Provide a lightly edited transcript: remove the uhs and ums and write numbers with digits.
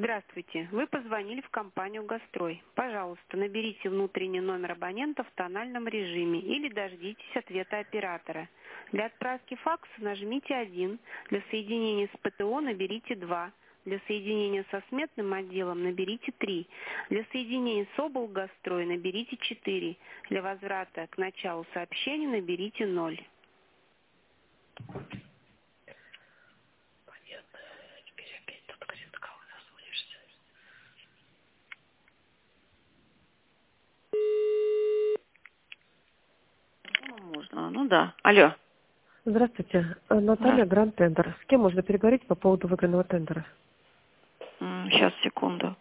Здравствуйте. Вы позвонили в компанию «Газстрой». Пожалуйста, наберите внутренний номер абонента в тональном режиме или дождитесь ответа оператора. Для отправки факса нажмите 1, для соединения с ПТО наберите 2, для соединения со сметным отделом наберите 3, для соединения с облгазстрой наберите 4, для возврата к началу сообщения наберите 0. Понятно. Теперь опять тут где-то кого дозвонишься. Можно. Ну да. Алло. Здравствуйте. Наталья, Здравствуйте. Гранд Тендер. С кем можно переговорить по поводу выигранного тендера? Сейчас, секунду.